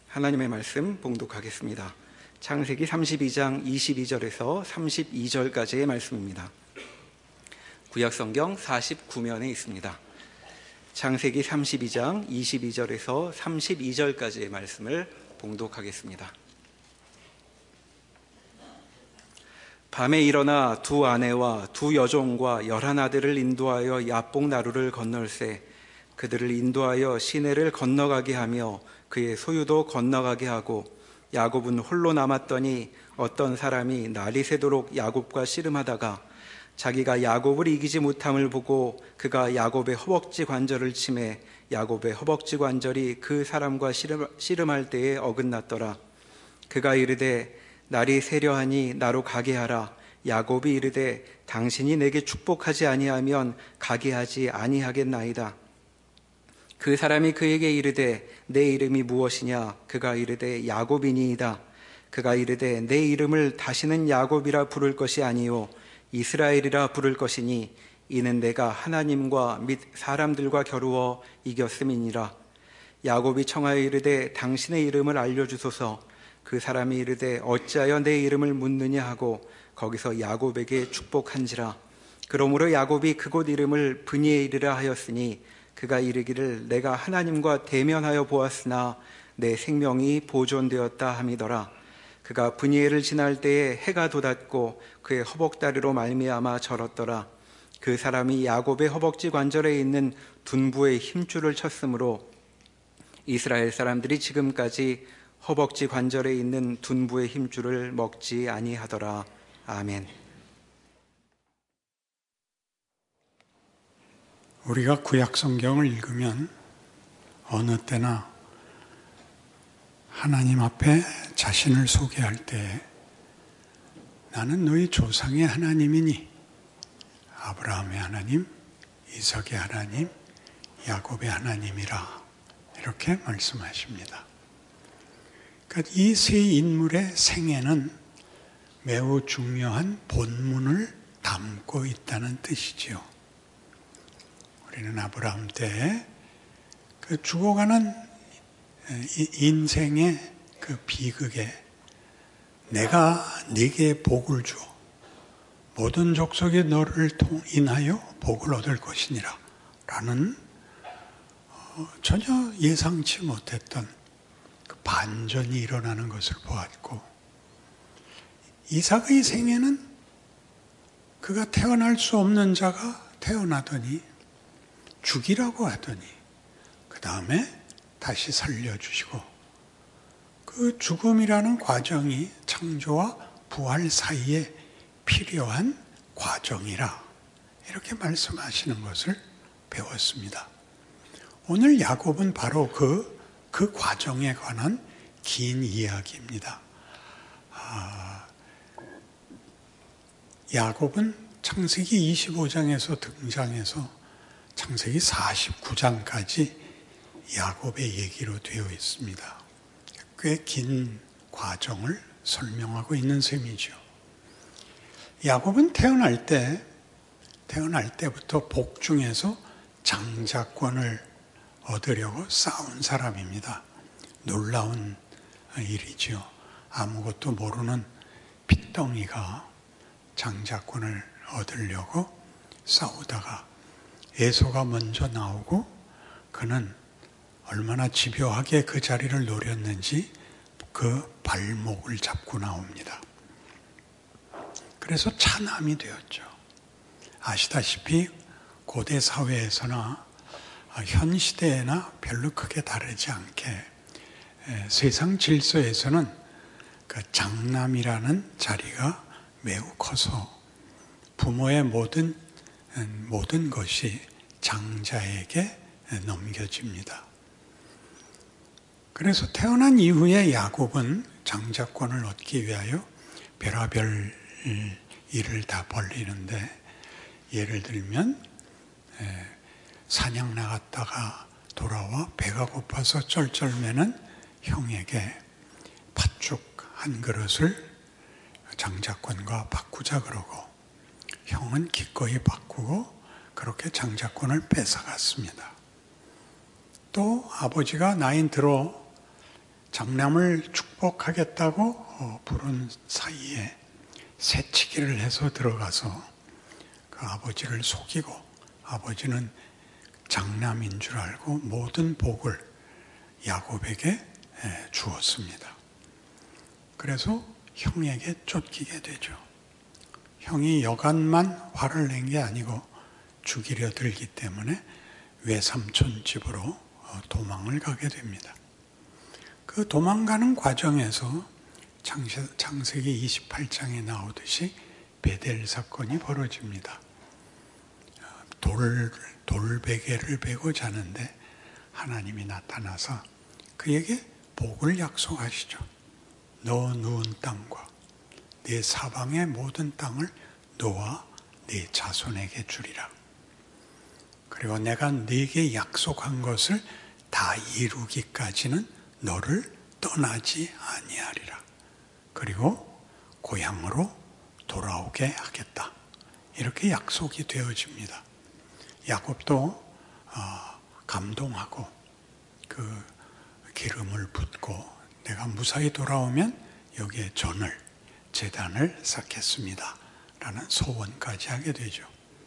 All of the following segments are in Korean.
하나님의 말씀 봉독하겠습니다. 창세기 32장 22절에서 32절까지의 말씀입니다. 구약성경 49면에 있습니다. 창세기 32장 22절에서 32절까지의 말씀을 봉독하겠습니다. 밤에 일어나 두 아내와 두 여종과 11아들을 인도하여 야복 나루를 건널세 그들을 인도하여 시내를 건너가게 하며 그의 소유도 건너가게 하고 야곱은 홀로 남았더니 어떤 사람이 날이 새도록 야곱과 씨름하다가 자기가 야곱을 이기지 못함을 보고 그가 야곱의 허벅지 관절을 치매 야곱의 허벅지 관절이 그 사람과 씨름할 때에 어긋났더라. 그가 이르되 날이 새려하니 나로 가게 하라. 야곱이 이르되 당신이 내게 축복하지 아니하면 가게 하지 아니하겠나이다. 그 사람이 그에게 이르되 내 이름이 무엇이냐? 그가 이르되 야곱이니이다. 그가 이르되 내 이름을 다시는 야곱이라 부를 것이 아니요 이스라엘이라 부를 것이니 이는 내가 하나님과 및 사람들과 겨루어 이겼음이니라. 야곱이 청하여 이르되 당신의 이름을 알려주소서. 그 사람이 이르되 어찌하여 내 이름을 묻느냐 하고 거기서 야곱에게 축복한지라. 그러므로 야곱이 그곳 이름을 브니엘이라 하였으니 그가 이르기를 내가 하나님과 대면하여 보았으나 내 생명이 보존되었다 함이더라. 그가 브니엘을 지날 때에 해가 돋았고 그의 허벅다리로 말미암아 절었더라. 그 사람이 야곱의 허벅지 관절에 있는 둔부의 힘줄을 쳤으므로 이스라엘 사람들이 지금까지 허벅지 관절에 있는 둔부의 힘줄을 먹지 아니하더라. 아멘. 우리가 구약 성경을 읽으면 어느 때나 하나님 앞에 자신을 소개할 때 나는 너희 조상의 하나님이니 아브라함의 하나님, 이삭의 하나님, 야곱의 하나님이라 이렇게 말씀하십니다. 그러니까 이 세 인물의 생애는 매우 중요한 본문을 담고 있다는 뜻이지요. 우리는 아브라함 때 그 죽어가는 인생의 그 비극에 내가 네게 복을 주어 모든 족속이 너를 인하여 복을 얻을 것이니라 라는 전혀 예상치 못했던 그 반전이 일어나는 것을 보았고, 이삭의 생애는 그가 태어날 수 없는 자가 태어나더니 죽이라고 하더니 그 다음에 다시 살려주시고 그 죽음이라는 과정이 창조와 부활 사이에 필요한 과정이라 이렇게 말씀하시는 것을 배웠습니다. 오늘 야곱은 바로 그 과정에 관한 긴 이야기입니다. 야곱은 창세기 25장에서 등장해서 창세기 49장까지 야곱의 얘기로 되어 있습니다. 꽤 긴 과정을 설명하고 있는 셈이죠. 야곱은 태어날 때부터 복중에서 장자권을 얻으려고 싸운 사람입니다. 놀라운 일이죠. 아무것도 모르는 핏덩이가 장자권을 얻으려고 싸우다가 에서가 먼저 나오고 그는 얼마나 집요하게 그 자리를 노렸는지 그 발목을 잡고 나옵니다. 그래서 차남이 되었죠. 아시다시피 고대 사회에서나 현 시대에나 별로 크게 다르지 않게 세상 질서에서는 그 장남이라는 자리가 매우 커서 부모의 모든 것이 장자에게 넘겨집니다. 그래서 태어난 이후에 야곱은 장자권을 얻기 위하여 별의별 일을 다 벌이는데, 예를 들면 사냥 나갔다가 돌아와 배가 고파서 쩔쩔매는 형에게 팥죽 한 그릇을 장자권과 바꾸자 그러고 형은 기꺼이 바꾸고 그렇게 장자권을 뺏어갔습니다. 또 아버지가 나이 들어 장남을 축복하겠다고 부른 사이에 새치기를 해서 들어가서 그 아버지를 속이고 아버지는 장남인 줄 알고 모든 복을 야곱에게 주었습니다. 그래서 형에게 쫓기게 되죠. 형이 여간만 화를 낸 게 아니고 죽이려 들기 때문에 외삼촌 집으로 도망을 가게 됩니다. 그 도망가는 과정에서 창세기 28장에 나오듯이 베델 사건이 벌어집니다. 돌베개를 베고 자는데 하나님이 나타나서 그에게 복을 약속하시죠. 너 누운 땅과 네 사방의 모든 땅을 너와 네 자손에게 주리라. 그리고 내가 네게 약속한 것을 다 이루기까지는 너를 떠나지 아니하리라. 그리고 고향으로 돌아오게 하겠다. 이렇게 약속이 되어집니다. 야곱도 감동하고 그 기름을 붓고 내가 무사히 돌아오면 여기에 제단을 쌓겠습니다. 라는 소원까지 하게 되죠.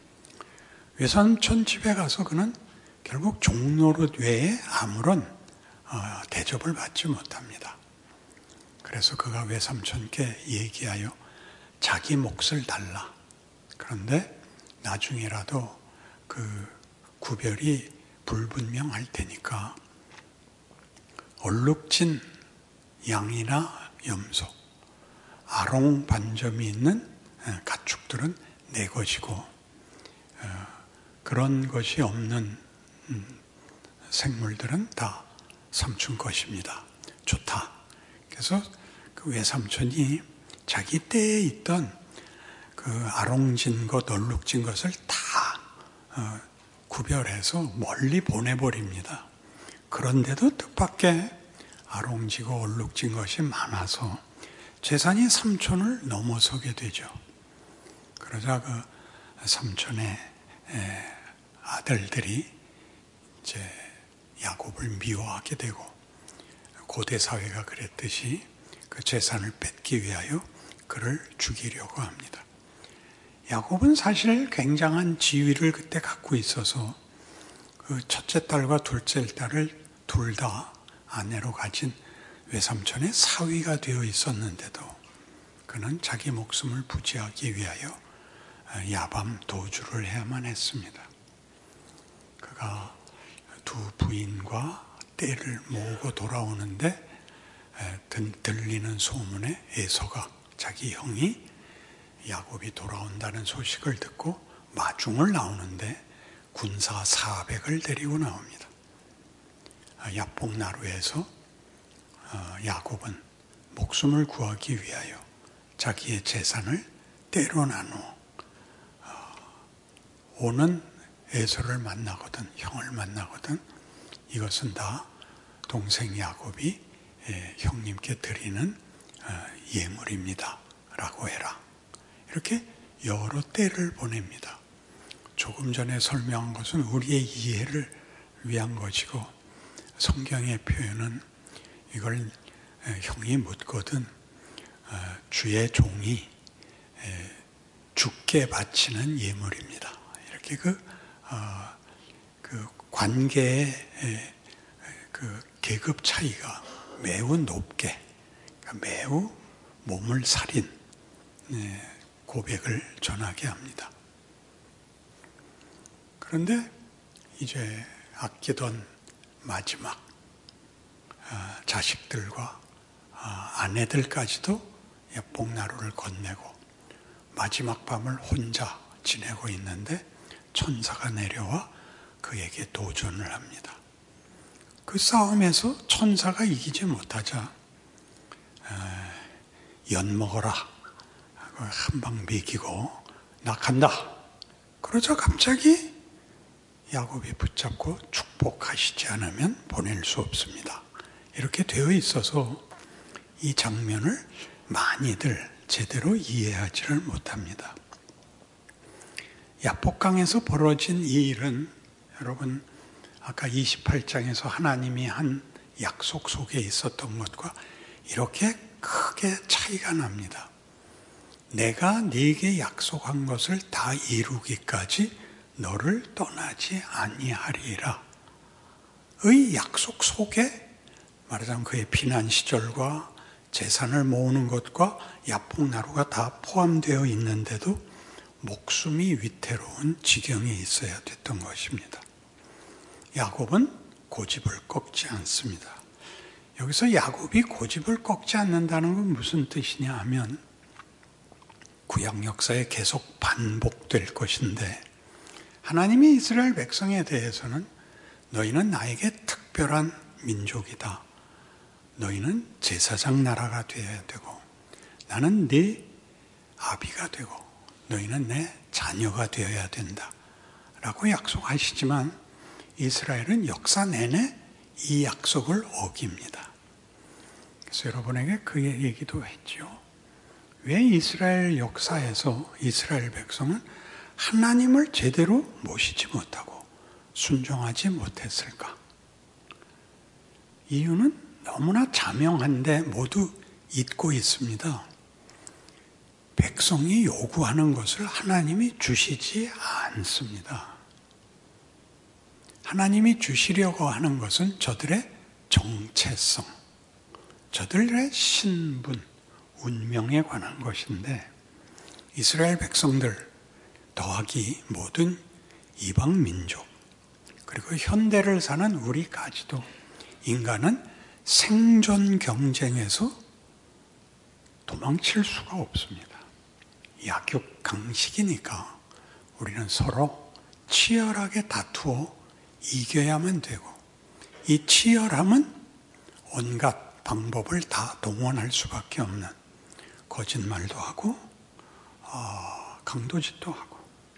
외삼촌 집에 가서 그는 결국 종노릇 외에 아무런 대접을 받지 못합니다. 그래서 그가 외삼촌께 얘기하여 자기 몫을 달라. 그런데 나중에라도 그 구별이 불분명할 테니까 얼룩진 양이나 염소, 아롱 반점이 있는 가축들은 내 것이고 그런 것이 없는 생물들은 다 삼촌 것입니다. 좋다. 그래서 그 외삼촌이 자기 때에 있던 그 아롱진 것, 얼룩진 것을 다 구별해서 멀리 보내버립니다. 그런데도 뜻밖의 아롱지고 얼룩진 것이 많아서 재산이 삼촌을 넘어서게 되죠. 그러자 그 삼촌의 아들들이 이제 야곱을 미워하게 되고 고대 사회가 그랬듯이 그 재산을 뺏기 위하여 그를 죽이려고 합니다. 야곱은 사실 굉장한 지위를 그때 갖고 있어서 그 첫째 딸과 둘째 딸을 둘 다 아내로 가진 외삼촌의 사위가 되어 있었는데도 그는 자기 목숨을 부지하기 위하여 야밤 도주를 해야만 했습니다. 그가 두 부인과 떼를 모으고 돌아오는데 들리는 소문에 에서가 자기 형이 야곱이 돌아온다는 소식을 듣고 마중을 나오는데 군사 400을 데리고 나옵니다. 야복나루에서 야곱은 목숨을 구하기 위하여 자기의 재산을 떼로 나누어 오는 에서를 만나거든 형을 만나거든 이것은 다 동생 야곱이 형님께 드리는 예물입니다 라고 해라. 이렇게 여러 때를 보냅니다. 조금 전에 설명한 것은 우리의 이해를 위한 것이고 성경의 표현은 이걸 형이 묻거든 주의 종이 주께 바치는 예물입니다. 이렇게 그 관계의 그 계급 차이가 매우 높게 매우 몸을 사린 고백을 전하게 합니다. 그런데 이제 아끼던 마지막 자식들과 아내들까지도 야복나루를 건네고 마지막 밤을 혼자 지내고 있는데 천사가 내려와 그에게 도전을 합니다. 그 싸움에서 천사가 이기지 못하자 연 먹어라 한 방 먹이고 나 간다. 그러자 갑자기 야곱이 붙잡고 축복하시지 않으면 보낼 수 없습니다. 이렇게 되어 있어서 이 장면을 많이들 제대로 이해하지를 못합니다. 야복강에서 벌어진 이 일은 여러분 아까 28장에서 하나님이 한 약속 속에 있었던 것과 이렇게 크게 차이가 납니다. 내가 네게 약속한 것을 다 이루기까지 너를 떠나지 아니하리라. 의 약속 속에 말하자면 그의 피난 시절과 재산을 모으는 것과 야복나루가 다 포함되어 있는데도 목숨이 위태로운 지경에 있어야 됐던 것입니다. 야곱은 고집을 꺾지 않습니다. 여기서 야곱이 고집을 꺾지 않는다는 건 무슨 뜻이냐 하면 구약 역사에 계속 반복될 것인데 하나님이 이스라엘 백성에 대해서는 너희는 나에게 특별한 민족이다. 너희는 제사장 나라가 되어야 되고 나는 네 아비가 되고 너희는 내 자녀가 되어야 된다. 라고 약속하시지만 이스라엘은 역사 내내 이 약속을 어깁니다. 그래서 여러분에게 그 얘기도 했죠. 왜 이스라엘 역사에서 이스라엘 백성은 하나님을 제대로 모시지 못하고 순종하지 못했을까? 이유는 너무나 자명한데 모두 잊고 있습니다. 백성이 요구하는 것을 하나님이 주시지 않습니다. 하나님이 주시려고 하는 것은 저들의 정체성, 저들의 신분, 운명에 관한 것인데 이스라엘 백성들 더하기 모든 이방 민족 그리고 현대를 사는 우리까지도 인간은 생존 경쟁에서 도망칠 수가 없습니다. 약육강식이니까 우리는 서로 치열하게 다투어 이겨야만 되고 이 치열함은 온갖 방법을 다 동원할 수밖에 없는 거짓말도 하고 강도짓도 하고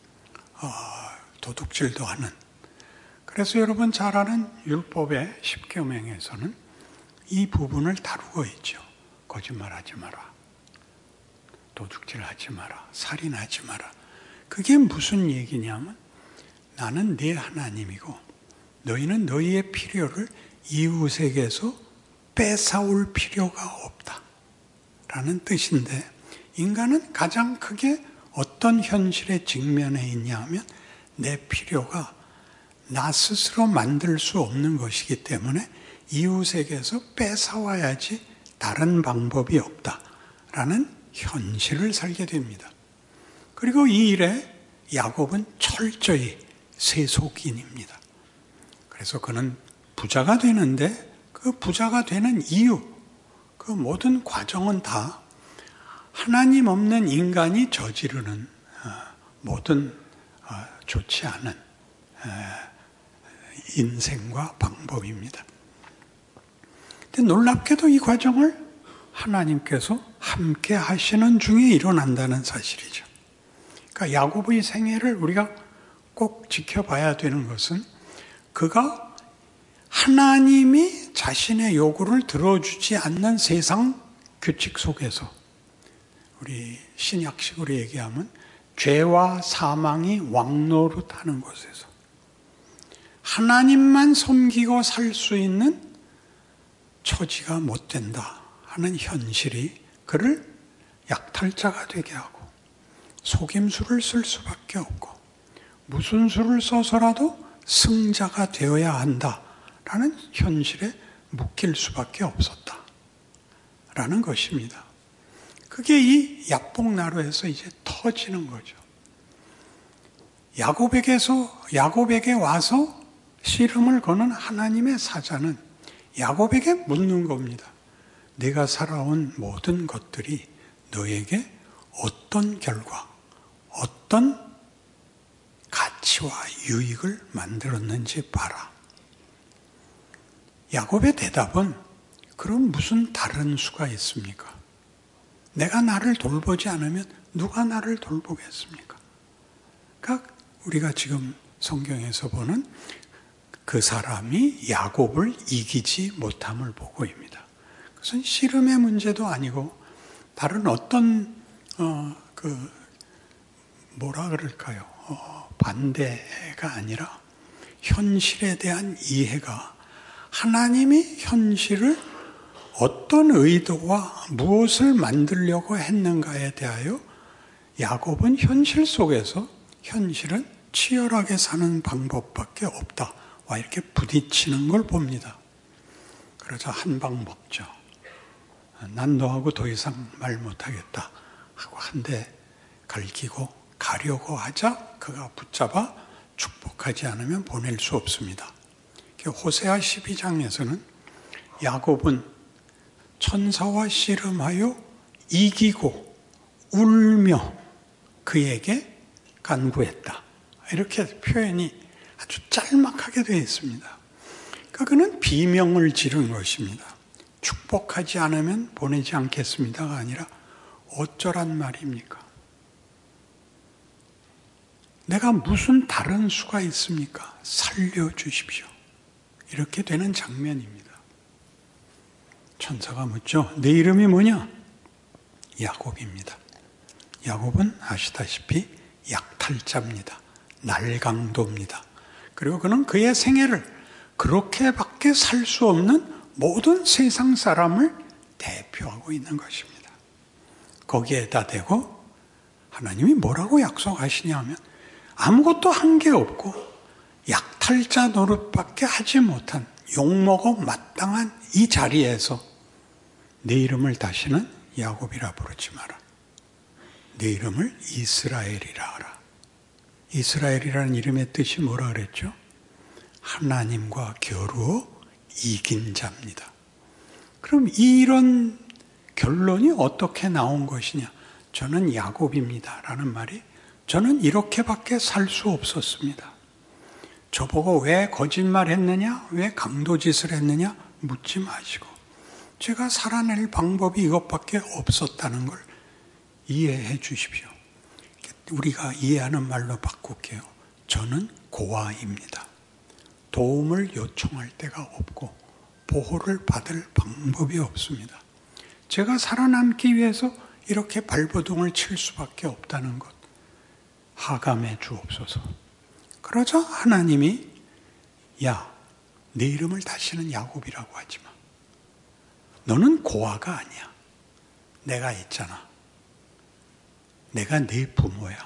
도둑질도 하는 그래서 여러분 잘 아는 율법의 10계명에서는 이 부분을 다루고 있죠. 거짓말하지 마라. 도둑질하지 마라. 살인하지 마라. 그게 무슨 얘기냐면 나는 네 하나님이고 너희는 너희의 필요를 이웃에게서 뺏어올 필요가 없다. 라는 뜻인데 인간은 가장 크게 어떤 현실에 직면해 있냐 하면 내 필요가 나 스스로 만들 수 없는 것이기 때문에 이웃에게서 뺏어와야지 다른 방법이 없다라는 현실을 살게 됩니다. 그리고 이 일에 야곱은 철저히 세속인입니다. 그래서 그는 부자가 되는데 그 부자가 되는 이유, 그 모든 과정은 다 하나님 없는 인간이 저지르는 모든 좋지 않은 인생과 방법입니다. 근데 놀랍게도 이 과정을 하나님께서 함께 하시는 중에 일어난다는 사실이죠. 그러니까 야곱의 생애를 우리가 꼭 지켜봐야 되는 것은 그가 하나님이 자신의 요구를 들어주지 않는 세상 규칙 속에서 우리 신약식으로 얘기하면 죄와 사망이 왕노릇하는 곳에서 하나님만 섬기고 살 수 있는 처지가 못 된다 하는 현실이 그를 약탈자가 되게 하고 속임수를 쓸 수밖에 없고 무슨 수를 써서라도 승자가 되어야 한다라는 현실에 묶일 수밖에 없었다라는 것입니다. 그게 이 야복나루에서 이제 터지는 거죠. 야곱에게 와서 씨름을 거는 하나님의 사자는 야곱에게 묻는 겁니다. 내가 살아온 모든 것들이 너에게 어떤 결과, 어떤 가치와 유익을 만들었는지 봐라. 야곱의 대답은 그럼 무슨 다른 수가 있습니까? 내가 나를 돌보지 않으면 누가 나를 돌보겠습니까? 그러니까 우리가 지금 성경에서 보는 그 사람이 야곱을 이기지 못함을 보고입니다. 그것은 씨름의 문제도 아니고 다른 어떤 뭐라 그럴까요? 반대가 아니라 현실에 대한 이해가 하나님이 현실을 어떤 의도와 무엇을 만들려고 했는가에 대하여 야곱은 현실 속에서 현실은 치열하게 사는 방법밖에 없다. 와 이렇게 부딪히는 걸 봅니다. 그러자 한 방 먹죠. 난 너하고 더 이상 말 못하겠다 하고 한 대 갈기고 가려고 하자 그가 붙잡아 축복하지 않으면 보낼 수 없습니다. 호세아 12장에서는 야곱은 천사와 씨름하여 이기고 울며 그에게 간구했다. 이렇게 표현이 아주 짤막하게 되어 있습니다. 그러니까 그는 비명을 지른 것입니다. 축복하지 않으면 보내지 않겠습니다가 아니라 어쩌란 말입니까? 내가 무슨 다른 수가 있습니까? 살려주십시오. 이렇게 되는 장면입니다. 천사가 묻죠. 내 이름이 뭐냐? 야곱입니다. 야곱은 아시다시피 약탈자입니다. 날강도입니다. 그리고 그는 그의 생애를 그렇게밖에 살 수 없는 모든 세상 사람을 대표하고 있는 것입니다. 거기에다 대고 하나님이 뭐라고 약속하시냐 하면 아무것도 한 게 없고 약탈자 노릇밖에 하지 못한 욕먹어 마땅한 이 자리에서 내 이름을 다시는 야곱이라 부르지 마라. 내 이름을 이스라엘이라 하라. 이스라엘이라는 이름의 뜻이 뭐라 그랬죠? 하나님과 겨루어 이긴 자입니다. 그럼 이런 결론이 어떻게 나온 것이냐? 저는 야곱입니다. 라는 말이 저는 이렇게밖에 살 수 없었습니다. 저보고 왜 거짓말했느냐? 왜 강도짓을 했느냐? 묻지 마시고 제가 살아낼 방법이 이것밖에 없었다는 걸 이해해 주십시오. 우리가 이해하는 말로 바꿀게요. 저는 고아입니다. 도움을 요청할 데가 없고 보호를 받을 방법이 없습니다. 제가 살아남기 위해서 이렇게 발버둥을 칠 수밖에 없다는 것 하감해 주옵소서. 그러자 하나님이 야, 내 이름을 다시는 야곱이라고 하지 마. 너는 고아가 아니야. 내가 있잖아. 내가 네 부모야.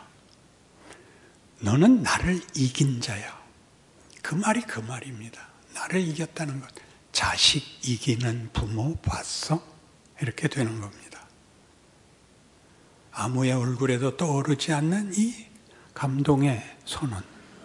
너는 나를 이긴 자야. 그 말이 그 말입니다. 나를 이겼다는 것. 자식 이기는 부모 봤어? 이렇게 되는 겁니다. 아무의 얼굴에도 떠오르지 않는 이 감동의 선언.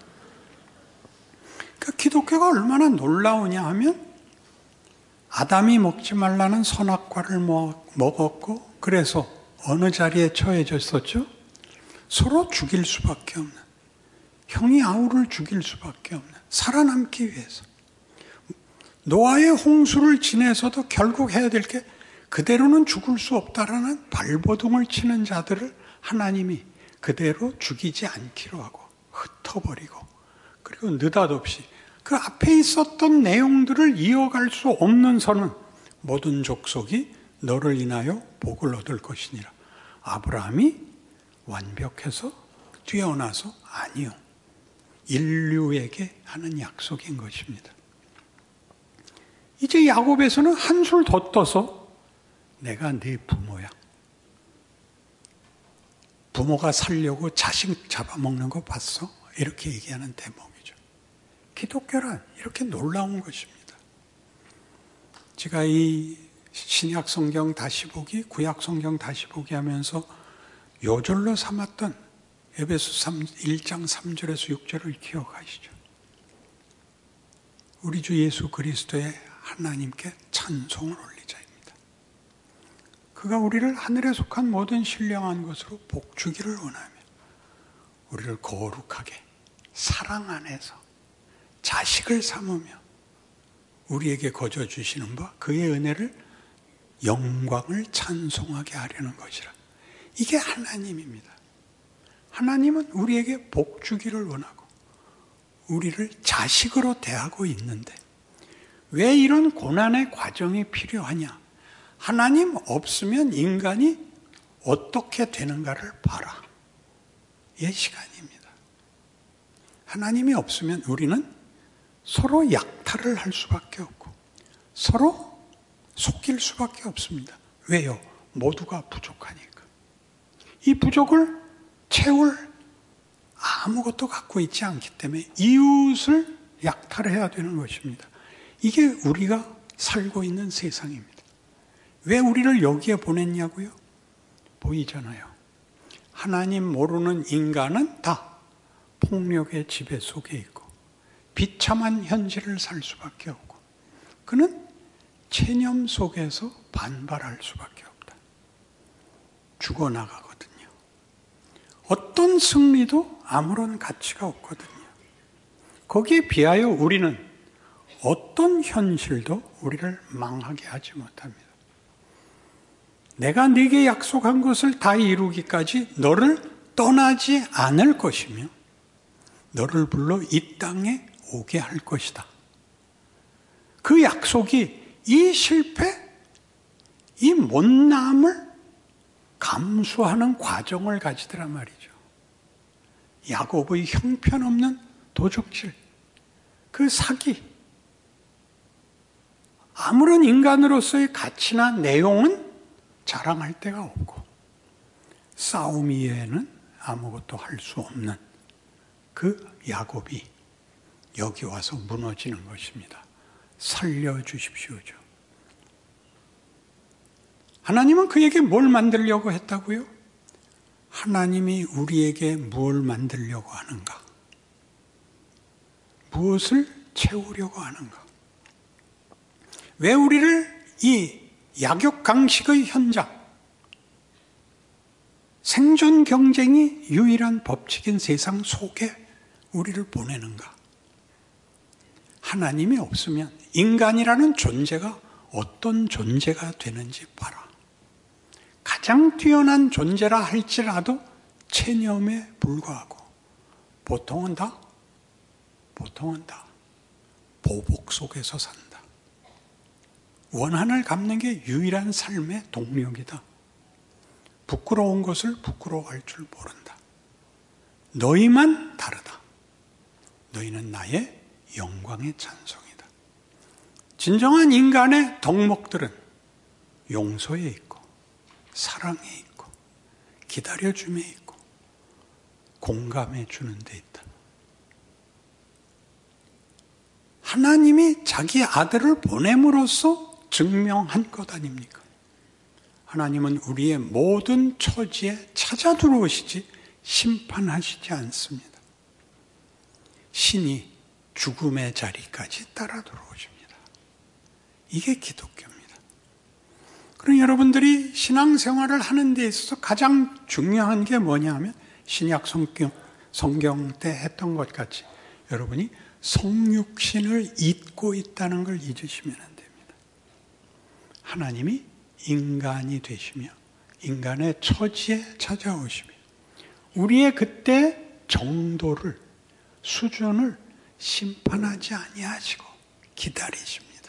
그러니까 기독교가 얼마나 놀라우냐 하면 아담이 먹지 말라는 선악과를 먹었고 그래서 어느 자리에 처해졌었죠? 서로 죽일 수밖에 없는, 형이 아우를 죽일 수밖에 없는, 살아남기 위해서. 노아의 홍수를 지내서도 결국 해야 될 게 그대로는 죽을 수 없다라는 발버둥을 치는 자들을 하나님이 그대로 죽이지 않기로 하고 흩어버리고 그리고 느닷없이 그 앞에 있었던 내용들을 이어갈 수 없는 선은 모든 족속이 너를 인하여 복을 얻을 것이니라. 아브라함이 완벽해서 뛰어나서 아니요. 인류에게 하는 약속인 것입니다. 이제 야곱에서는 한술 더 떠서 내가 네 부모야. 부모가 살려고 자식 잡아먹는 거 봤어? 이렇게 얘기하는 대목이죠. 기독교란 이렇게 놀라운 것입니다. 제가 이 신약 성경 다시 보기, 구약 성경 다시 보기 하면서 요절로 삼았던 에베소 1장 3절에서 6절을 기억하시죠? 우리 주 예수 그리스도의 하나님께 찬송을 올리자입니다. 그가 우리를 하늘에 속한 모든 신령한 것으로 복주기를 원하며 우리를 거룩하게 사랑 안에서 자식을 삼으며 우리에게 거저 주시는 바 그의 은혜를 영광을 찬송하게 하려는 것이라. 이게 하나님입니다. 하나님은 우리에게 복 주기를 원하고 우리를 자식으로 대하고 있는데 왜 이런 고난의 과정이 필요하냐? 하나님 없으면 인간이 어떻게 되는가를 봐라. 이 시간입니다. 하나님이 없으면 우리는 서로 약탈을 할 수밖에 없고 서로 속일 수밖에 없습니다. 왜요? 모두가 부족하니까. 이 부족을 채울 아무것도 갖고 있지 않기 때문에 이웃을 약탈해야 되는 것입니다. 이게 우리가 살고 있는 세상입니다. 왜 우리를 여기에 보냈냐고요? 보이잖아요. 하나님 모르는 인간은 다 폭력의 지배 속에 있고 비참한 현실을 살 수밖에 없고 그는 체념 속에서 반발할 수밖에 없다. 죽어나가거든요. 어떤 승리도 아무런 가치가 없거든요. 거기에 비하여 우리는 어떤 현실도 우리를 망하게 하지 못합니다. 내가 네게 약속한 것을 다 이루기까지 너를 떠나지 않을 것이며 너를 불러 이 땅에 오게 할 것이다. 그 약속이 이 실패, 이 못남을 감수하는 과정을 가지더란 말이죠. 야곱의 형편없는 도적질, 그 사기, 아무런 인간으로서의 가치나 내용은 자랑할 데가 없고 싸움 이외에는 아무것도 할 수 없는 그 야곱이 여기 와서 무너지는 것입니다. 살려주십시오죠. 하나님은 그에게 뭘 만들려고 했다고요? 하나님이 우리에게 뭘 만들려고 하는가? 무엇을 채우려고 하는가? 왜 우리를 이 약육강식의 현장, 생존 경쟁이 유일한 법칙인 세상 속에 우리를 보내는가? 하나님이 없으면 인간이라는 존재가 어떤 존재가 되는지 봐라. 가장 뛰어난 존재라 할지라도 체념에 불과하고 보통은 다 보복 속에서 산다. 원한을 갚는 게 유일한 삶의 동력이다. 부끄러운 것을 부끄러워할 줄 모른다. 너희만 다르다. 너희는 나의 영광의 찬송이다. 진정한 인간의 덕목들은 용서에 있고 사랑에 있고 기다려줌에 있고 공감해 주는 데 있다. 하나님이 자기 아들을 보냄으로써 증명한 것 아닙니까? 하나님은 우리의 모든 처지에 찾아 들어오시지 심판하시지 않습니다. 신이 죽음의 자리까지 따라 들어오십니다. 이게 기독교입니다. 그럼 여러분들이 신앙생활을 하는 데 있어서 가장 중요한 게 뭐냐 하면 신약 성경 때 했던 것 같이 여러분이 성육신을 잊고 있다는 걸 잊으시면 안 됩니다. 하나님이 인간이 되시며 인간의 처지에 찾아오시며 우리의 그때 정도를 수준을 심판하지 아니하시고 기다리십니다.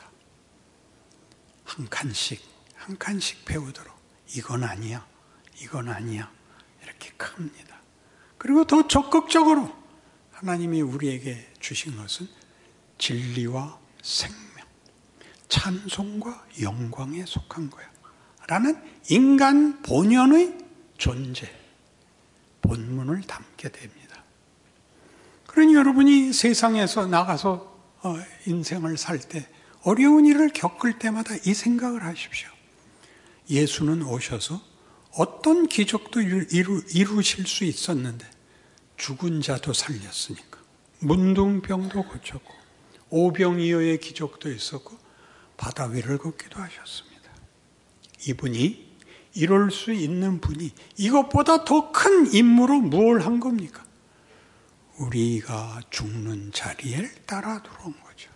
한 칸씩 배우도록 이건 아니야 이렇게 큽니다. 그리고 더 적극적으로 하나님이 우리에게 주신 것은 진리와 생명, 찬송과 영광에 속한 거야 라는 인간 본연의 존재, 본문을 담게 됩니다. 그러니 여러분이 세상에서 나가서 인생을 살 때 어려운 일을 겪을 때마다 이 생각을 하십시오. 예수는 오셔서 어떤 기적도 이루실 수 있었는데 죽은 자도 살렸으니까 문둥병도 고쳤고 오병이어의 기적도 있었고 바다 위를 걷기도 하셨습니다. 이분이 이룰 수 있는 분이 이것보다 더 큰 임무로 뭘 한 겁니까? 우리가 죽는 자리에 따라 들어온 거죠.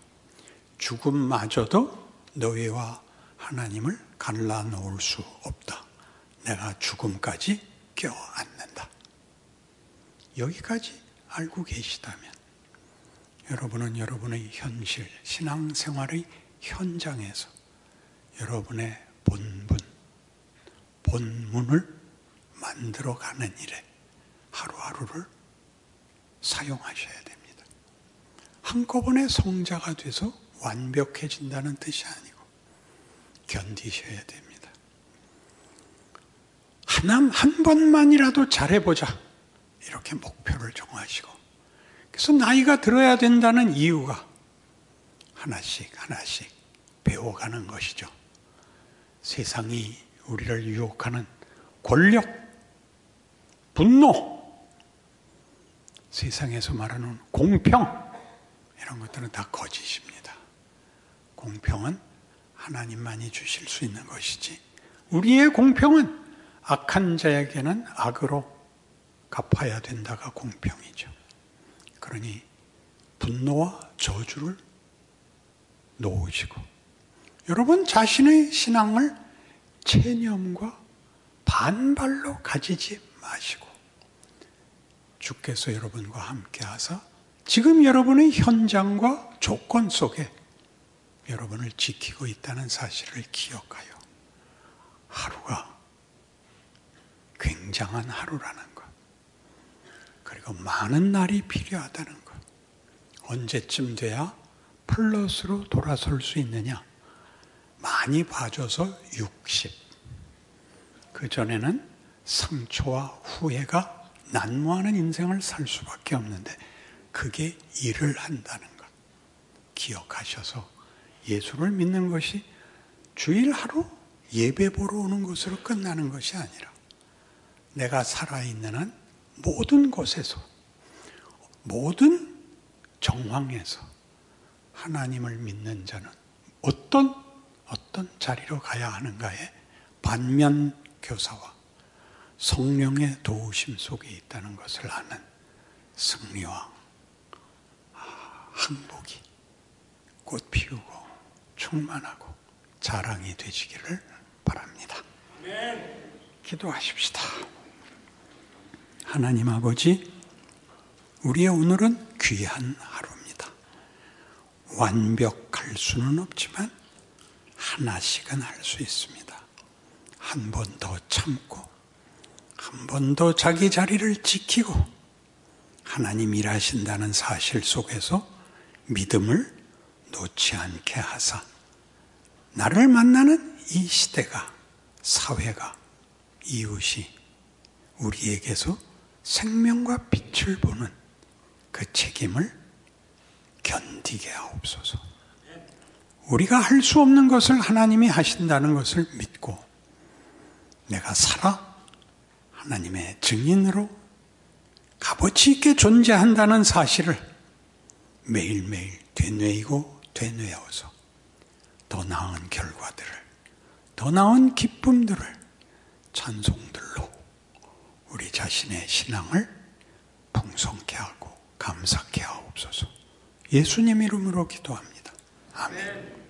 죽음마저도 너희와 하나님을 갈라놓을 수 없다. 내가 죽음까지 껴안는다. 여기까지 알고 계시다면 여러분은 여러분의 현실, 신앙생활의 현장에서 여러분의 본문을 만들어가는 일에 하루하루를 사용하셔야 됩니다. 한꺼번에 성자가 돼서 완벽해진다는 뜻이 아니고 견디셔야 됩니다. 한 번만이라도 잘해보자. 이렇게 목표를 정하시고. 그래서 나이가 들어야 된다는 이유가 하나씩 배워가는 것이죠. 세상이 우리를 유혹하는 권력, 분노, 세상에서 말하는 공평, 이런 것들은 다 거짓입니다. 공평은 하나님만이 주실 수 있는 것이지, 우리의 공평은 악한 자에게는 악으로 갚아야 된다가 공평이죠. 그러니 분노와 저주를 놓으시고, 여러분 자신의 신앙을 체념과 반발로 가지지 마시고, 주께서 여러분과 함께 하사 지금 여러분의 현장과 조건 속에 여러분을 지키고 있다는 사실을 기억하여 하루가 굉장한 하루라는 것, 그리고 많은 날이 필요하다는 것, 언제쯤 돼야 플러스로 돌아설 수 있느냐? 많이 봐줘서 60. 그전에는 상처와 후회가 난무하는 인생을 살 수밖에 없는데, 그게 일을 한다는 것 기억하셔서 예수를 믿는 것이 주일 하루 예배 보러 오는 것으로 끝나는 것이 아니라, 내가 살아있는 한 모든 곳에서, 모든 정황에서 하나님을 믿는 자는 어떤 자리로 가야 하는가에 반면 교사와 성령의 도우심 속에 있다는 것을 아는 승리와 항복이 꽃 피우고 충만하고 자랑이 되시기를 바랍니다. 기도하십시다. 하나님 아버지, 우리의 오늘은 귀한 하루입니다. 완벽할 수는 없지만 하나씩은 할 수 있습니다. 한 번 더 참고, 한 번 더 자기 자리를 지키고, 하나님 일하신다는 사실 속에서 믿음을 놓지 않게 하사, 나를 만나는 이 시대가, 사회가, 이웃이 우리에게서 생명과 빛을 보는 그 책임을 견디게 하옵소서. 우리가 할 수 없는 것을 하나님이 하신다는 것을 믿고, 내가 살아 하나님의 증인으로 값어치 있게 존재한다는 사실을 매일매일 되뇌이고 되뇌어서 더 나은 결과들을, 더 나은 기쁨들을 찬송들로 우리 자신의 신앙을 풍성케 하고 감사케 하옵소서. 예수님 이름으로 기도합니다. 아멘.